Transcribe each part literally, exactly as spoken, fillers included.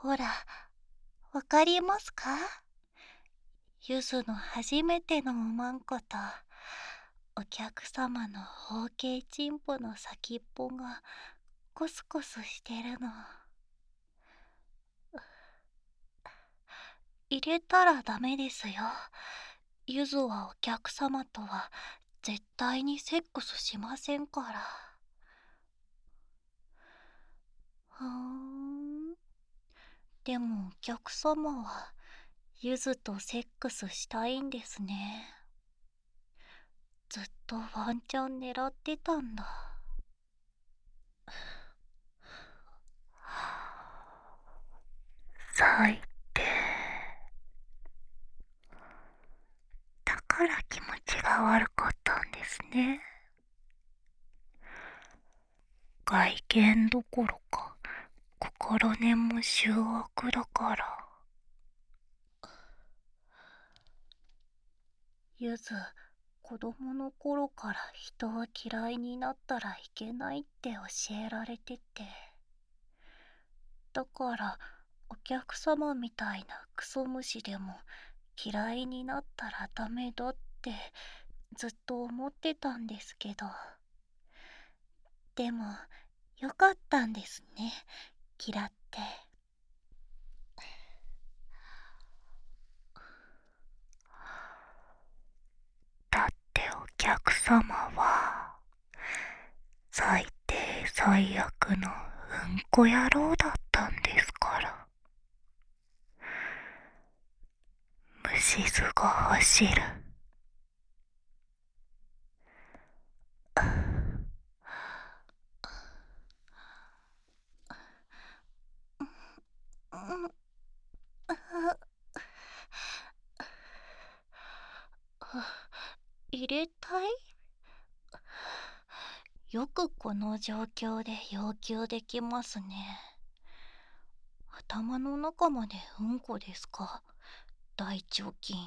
ほら、わかりますか？ゆずの初めてのおまんこと、お客様の包茎チンポの先っぽがコスコスしてるの。入れたらダメですよ。ゆずはお客様とは絶対にセックスしませんから。ふーん。でもお客様はゆずとセックスしたいんですね。ずっとワンチャン狙ってたんだ。最低。だから気持ちが悪かったんですね。外見どころか心根も醜悪だから。ゆず、子供の頃から人は嫌いになったらいけないって教えられてて、だからお客様みたいなクソ虫でも嫌いになったらダメだってずっと思ってたんですけど、でもよかったんですね、嫌って。だってお客様は最低最悪のうんこ野郎だったんですから。虫唾が走る。入れたい？よくこの状況で要求できますね。頭の中までうんこですか？大腸菌。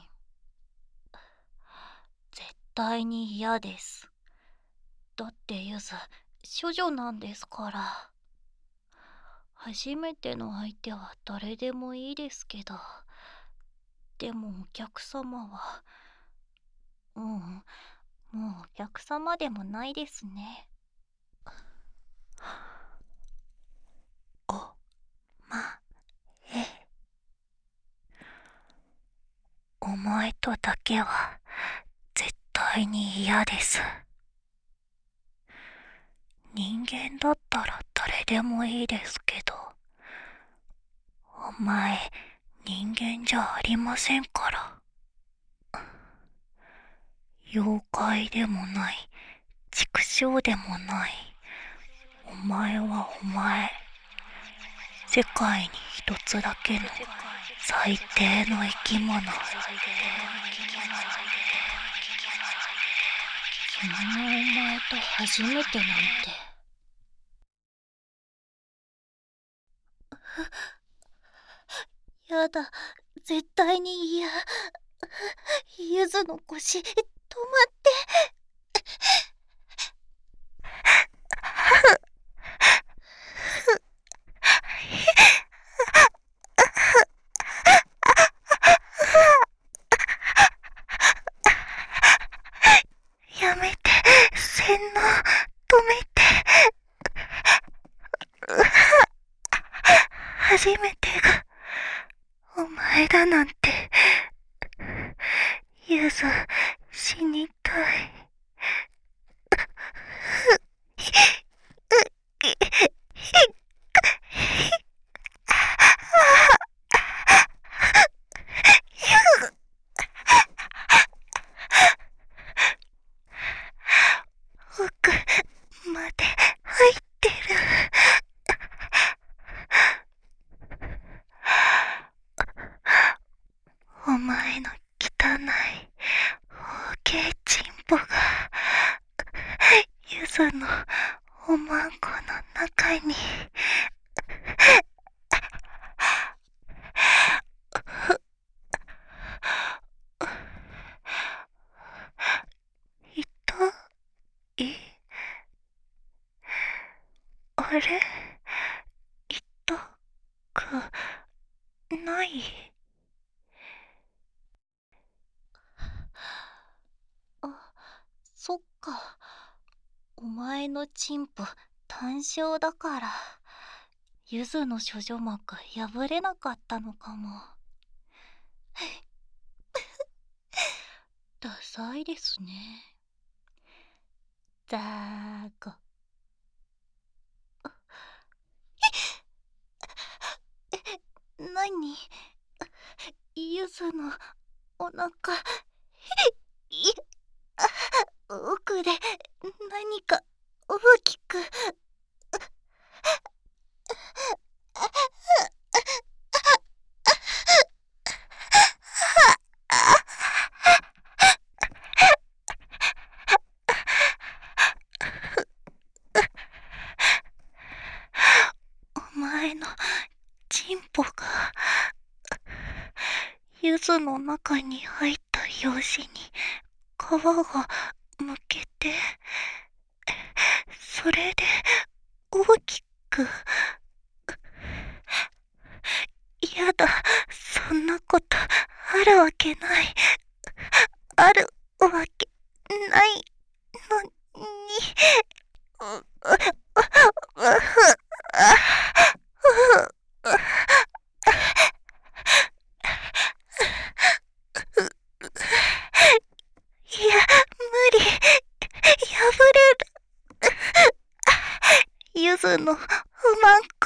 絶対に嫌です。だってゆず、処女なんですから。初めての相手は誰でもいいですけど、でもお客様は、うん、もうお客様でもないですね。おまえ。お前とだけは絶対に嫌です。人間だったら誰でもいいですけど、お前人間じゃありませんから。妖怪でもない、畜生でもない。お前はお前。世界に一つだけの最低の生き物。そんなお前と初めてなんて。やだ、絶対に嫌。ゆずの腰、止まって。やめて、洗脳、止めて。初めてがお前だなんて。ゆず、死にたい。奥まで入ってる。お前の汚い包茎チンポがゆずのおまんこの中に。痛い？あれ？痛くない。あ、そっか。お前のチンポ単小だからゆずの処女膜破れなかったのかも。ダサいですね。ザーゴ。え、なに？ゆずのお腹、い、奥で何か大きく。お前のチンポがゆずの中に入った用紙に皮がむけて、それで大きく。やだ、そんなことあるわけない。あるわけないのに。いや、無理。破れる。ゆずの不満子。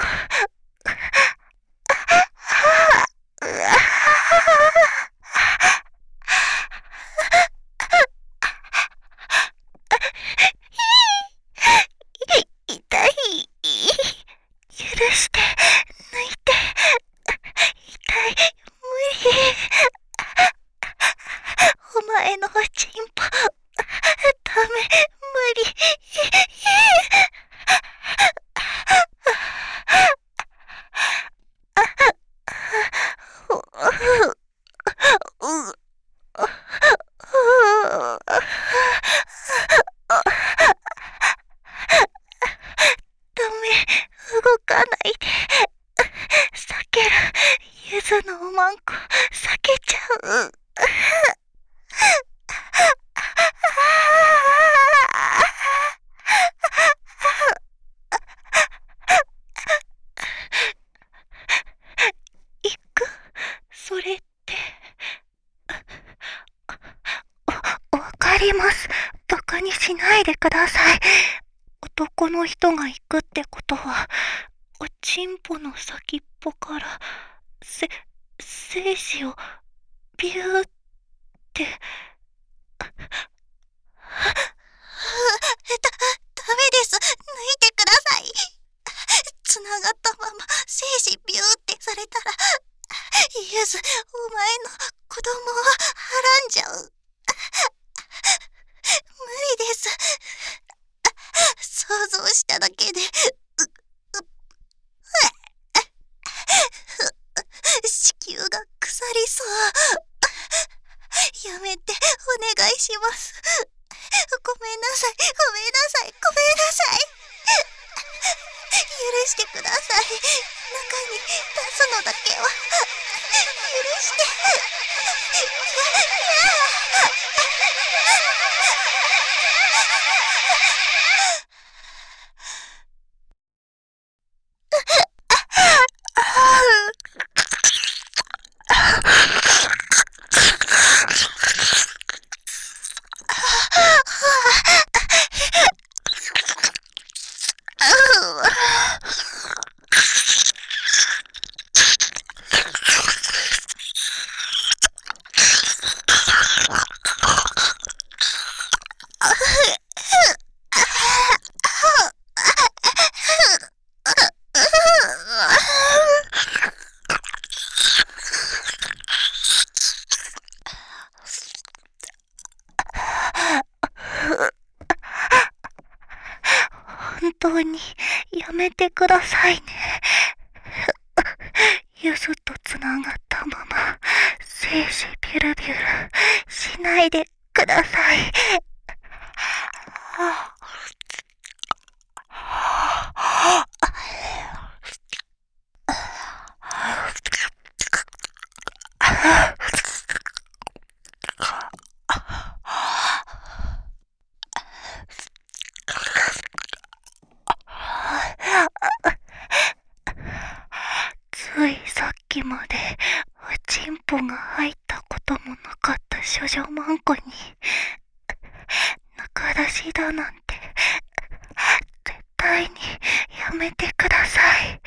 痛い。許して、抜いて。痛い、無理。お前のチンポ、ダメ、無理。ダメ、動かないで。避ける。ゆずのおまんこ避けちゃう。行く。それってわかります。バカにしないでください。男の人が行くってことはおちんぽの先っぽからせ精子をビューって。だ、ダメです。抜いてください。つながったまま精子ビューってされたら、ゆず、お前の子供をはらんじゃう。無理です。想像しただけで、子宮が腐りそう。やめて、お願いします。ごめんなさい、ごめんなさい、ごめんなさい。許してください。中に出すのだけは許して。本当にやめてくださいね。ゆずとつながったまま精子ビュルビュルしないでください。 きまでおちんぽが入ったこともなかった処女マンコに中出しだなんて絶対にやめてください。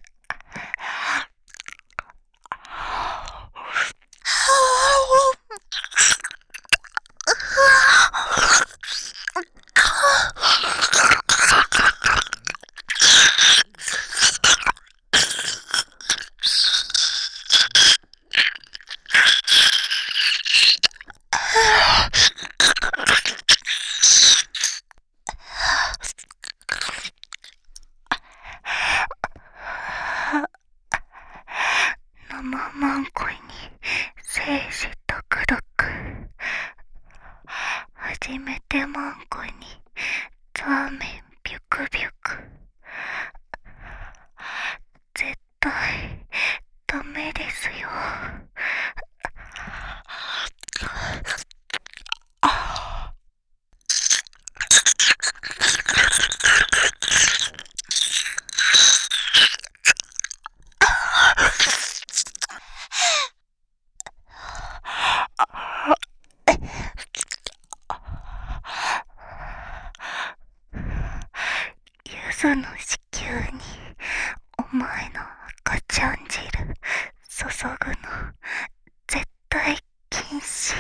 生マンコイに精子ドクドク、初めてマンコイにザーメンビュクビュク、絶対ダメですよ。ゆずの子宮にお前の赤ちゃん汁注ぐの絶対禁止。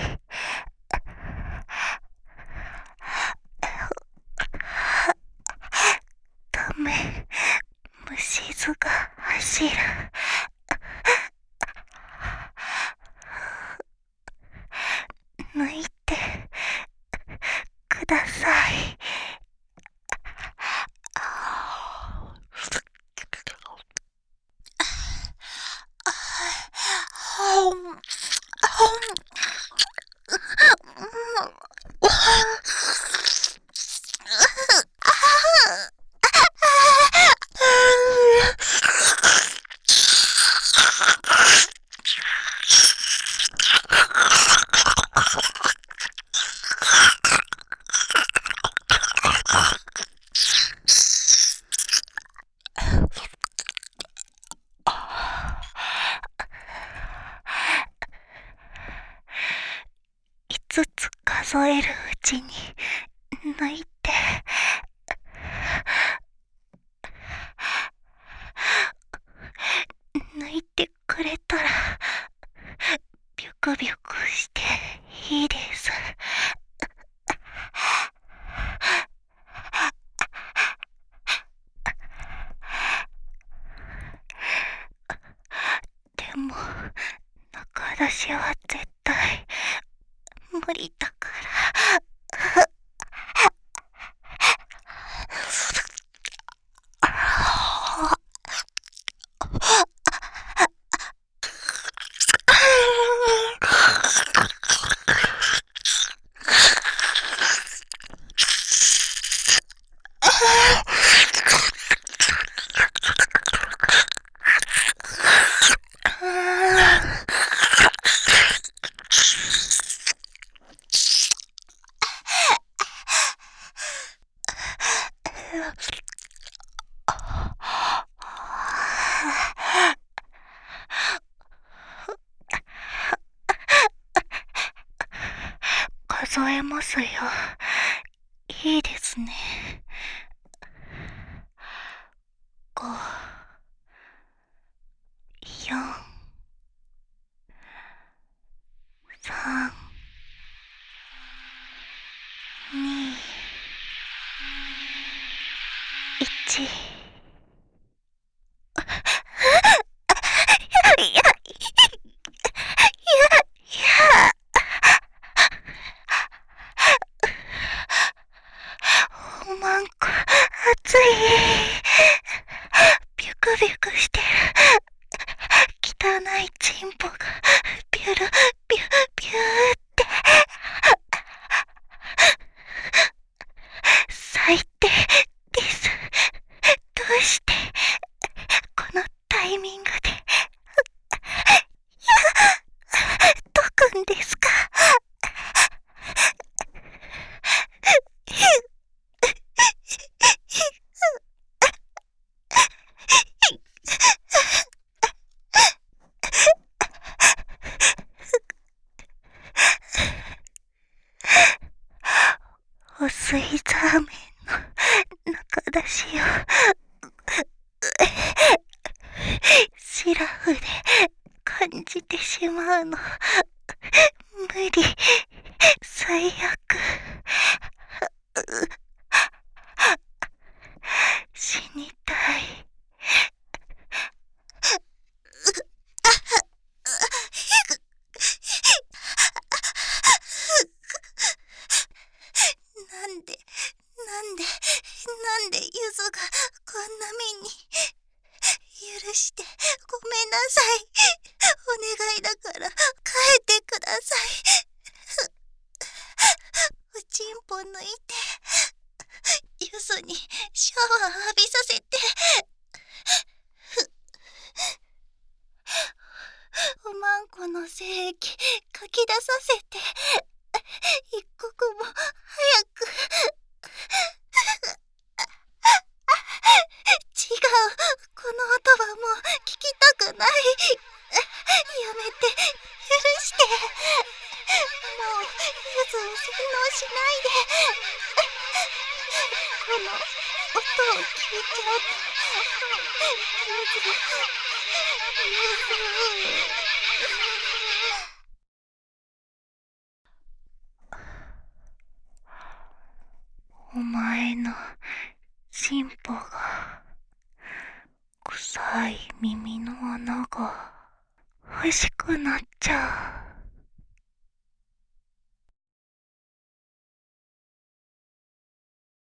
ダメ、虫唾が走る。抜いてください。五つ数えるうちに抜いて抜いてくれたらビュクビュクしていいです。でも中出しは絶対無理だから。数えますよ。いいですね。ご、よん、さん、に、いち。マンコ熱い。ビュクビュクしてる。汚いチンポがビュルビュビューって最低です。 薄いザーメンの中出しをシラフで感じてしまうの。無理。最悪。死にたい。なんで、なんで、なんでゆずがこんな目に。許してごめんなさい。お願いだから帰ってください。おちんぽ抜いてゆずにシャワー浴びさせて。おまんこの精液かき出させて。一刻も早く。違う、この音はもう聞きたくない。やめて、許して。もうゆずを洗脳しないで。この音を聞いちゃうとゆずゆずお前のチンポが臭い耳の穴が欲しくなっちゃう。